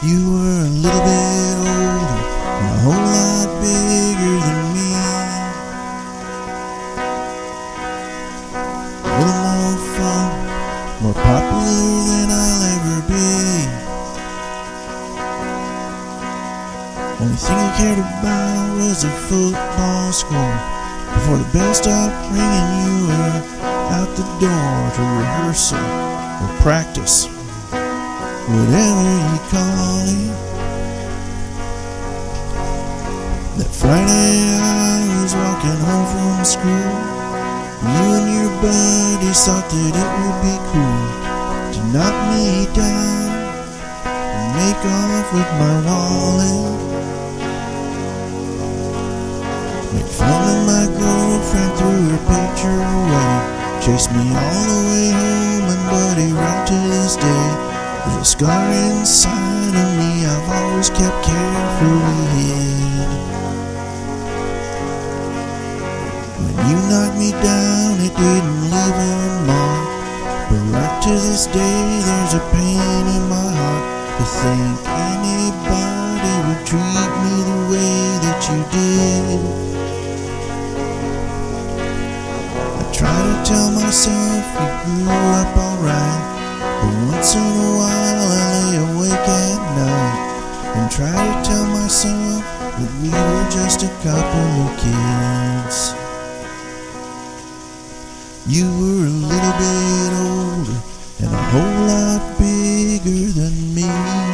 You were a little bit older and a whole lot bigger than me. A little more fun, more popular than I'll ever be. Only thing you cared about was a football score. Before the bell stopped ringing, you were out the door to rehearsal or practice, whatever you call it. That Friday I was walking home from school. You and your buddies thought that it would be cool to knock me down and make off with my wallet. Made fun of my girlfriend, threw her picture away, chased me all the way home, and buddy, right to this day, there's a scar inside of me I've always kept carefully hid. When you knocked me down, it didn't leave a mark, but right to this day, there's a pain in my heart to think anybody would treat me the way that you did. Try to tell myself you grew up alright, but once in a while I lay awake at night and try to tell myself that we were just a couple of kids. You were a little bit older and a whole lot bigger than me.